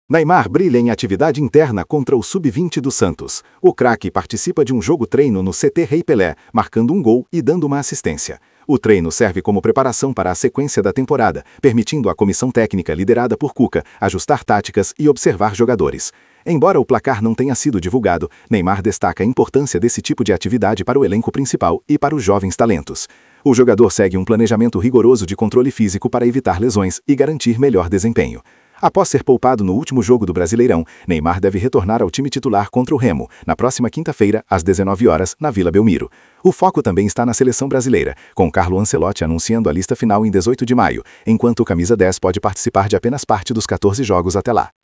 Neymar brilha em atividade interna contra o Sub-20 do Santos. O craque participa de um jogo-treino no CT Rei Pelé, marcando um gol e dando uma assistência. O treino serve como preparação para a sequência da temporada, permitindo à comissão técnica liderada por Cuca ajustar táticas e observar jogadores. Embora o placar não tenha sido divulgado, Neymar destaca a importância desse tipo de atividade para o elenco principal e para os jovens talentos. O jogador segue um planejamento rigoroso de controle físico para evitar lesões e garantir melhor desempenho. Após ser poupado no último jogo do Brasileirão, Neymar deve retornar ao time titular contra o Remo, na próxima quinta-feira, às 19 horas, na Vila Belmiro. O foco também está na seleção brasileira, com Carlo Ancelotti anunciando a lista final em 18 de maio, enquanto o camisa 10 pode participar de apenas parte dos 14 jogos até lá.